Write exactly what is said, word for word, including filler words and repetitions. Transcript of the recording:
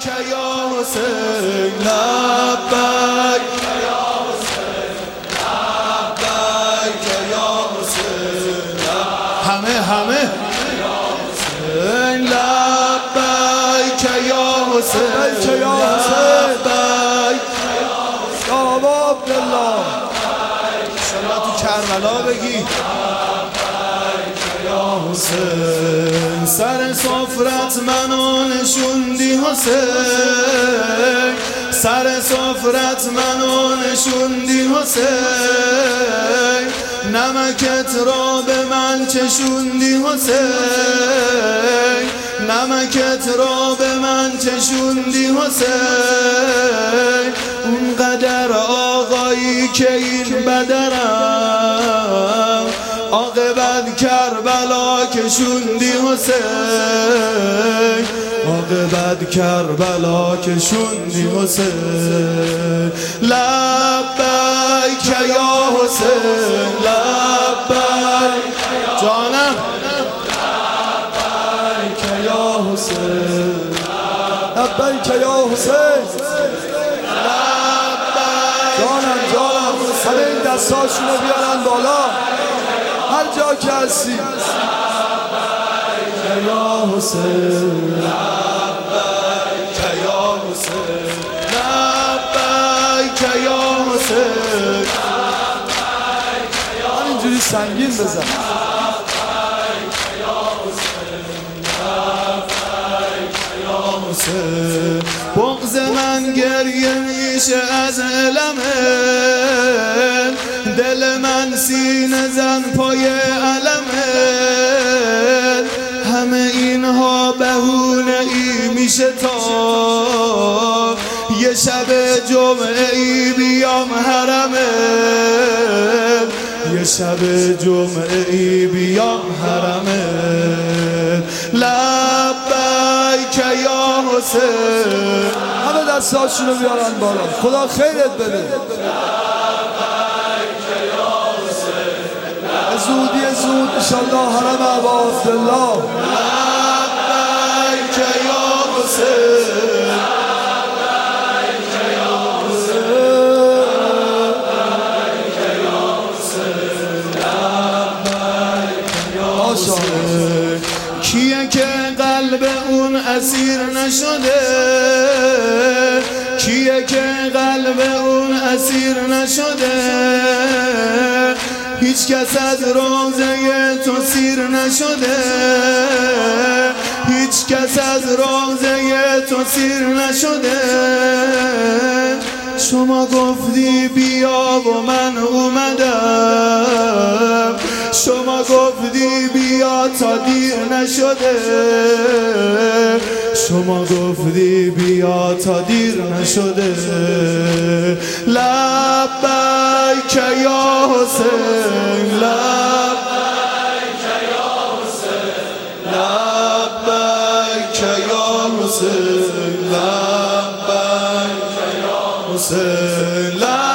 یا حسین لبیک یا حسین لبیک یا حسین همه همه لبیک یا حسین یا حسین یا عبدالله شما تو کربلا بگی یا حسین سر سفرت منو نشوندی حسین سر سفرت منو نشوندی حسین نمکت را به من چشوندی حسین نمکت را به من چشوندی حسین اونقدر آقایی که این بدرم عاقبت کربلا کشوندی حسین عاقبت کربلا کشوندی حسین لبیک یا حسین لبیک جانم لبیک یا حسین لبیک یا حسین جانم جانم همه این دستاشونو بیارن بالا هر جا که هستی لبیک یا حسین لبیک یا حسین لبیک یا حسین همینجوری سنگین بزن بغض من گریه میشه از علمه دل من سینه زن پای علمه همه اینها بهونه ای میشه تا یه شب جمعه ای بیام حرمه یه شب جمعه ای بیام حرمه لبیک یا حسین همه دستاشونو بیارن بالا خدا خیرت بده زودی زود انشالله حرم ابا عبدالله لبیک یا حسین کیه که قلب اون اسیر نشده کیه که قلب اون اسیر نشده هیچ کس از روزه تو سیر نشده هیچ کس از روزه تو سیر نشده شما گفتی بیا و من اومدم شما گفتی بیا تا دیر نشده شما گفتی بیا تا دیر نشده لبیک یا حسین لبیک یا حسین لبیک یا حسین لبیک یا حسین